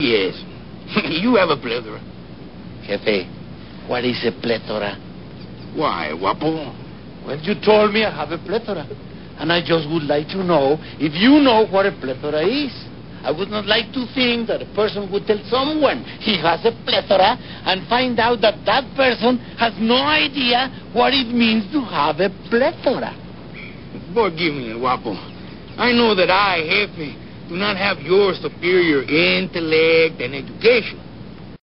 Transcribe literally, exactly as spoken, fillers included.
Yes. You have a plethora. Jefe, what is a plethora? Why, Guapo? Well, you told me I have a plethora. And I just would like to know if you know what a plethora is. I would not like to think that a person would tell someone he has a plethora and find out that that person has no idea what it means to have a plethora. Forgive me, Guapo. I know that I, Jefe, do not have your superior intellect and education.